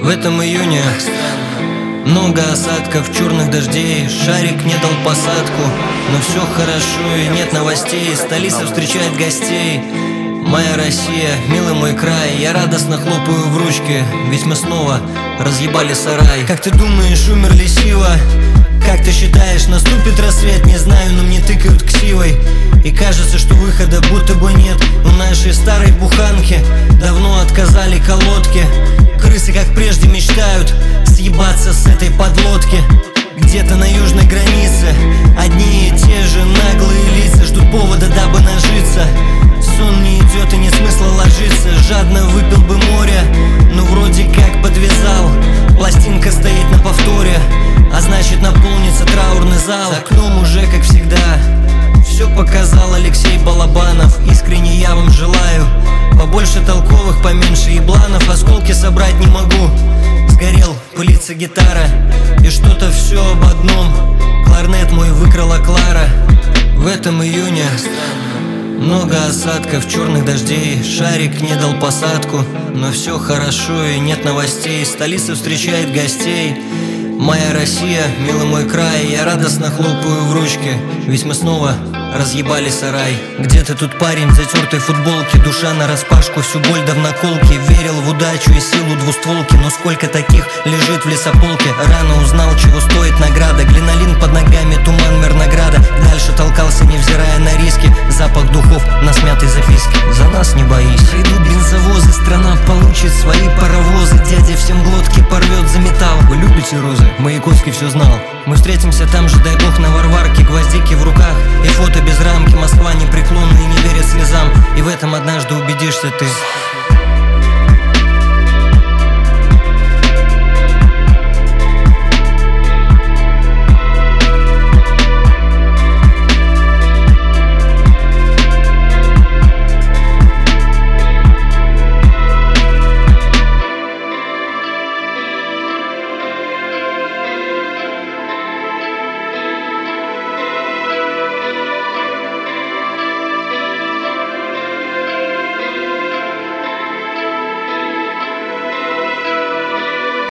В этом июне много осадков, черных дождей. Шарик не дал посадку, но все хорошо и нет новостей. Столица встречает гостей. Моя Россия, милый мой край. Я радостно хлопаю в ручки, ведь мы снова разъебали сарай. Как ты думаешь, умерли Сива? Как ты считаешь, наступит рассвет? Не знаю, но мне тыкают ксивой. И кажется, что выхода будто бы нет. У нашей старой буханки давно отказали колодки. Крысы, как прежде, мечтают съебаться с этой подлодки. Где-то на южной границе одни и те же наглые лица ждут повода, дабы нажиться. Сон не идет и нет смысла ложиться. Жадно выпил бы море, но вроде как подвязал. Пластинка стоит на повторе, а значит наполнится траурный зал. За окном уже как всегда все показал Алексей Балабанов. Искренне я вам желаю побольше толковых, поменьше ебланов. Осколки собрать не могу, сгорел, пылится гитара. И что-то все об одном, кларнет мой выкрала Клара. В этом июне много осадков, черных дождей. Шарик не дал посадку, но все хорошо и нет новостей. Столица встречает гостей. Моя Россия, милый мой край. Я радостно хлопаю в ручки, ведь мы снова разъебали сарай. Где ты тут, парень в затертой футболке? Душа нараспашку, всю боль да в наколке. Верил в удачу и силу двустволки, но сколько таких лежит в лесополке. Рано узнал, чего стоит награда. Глинолин под ногами, туман Мирнограда. Дальше толкался, невзирая на риски. Запах духов на смятой записке. За нас не боись. Иду бензовозы, страна получит свои паровозы. Дядя всем глотки порвет за металл. Вы любите розы? Маяковский все знал. Мы встретимся там же, дай бог, на Варварке. Гвоздики в руках и фото без рамки. Москва непреклонна и не верит слезам. И в этом однажды убедишься ты.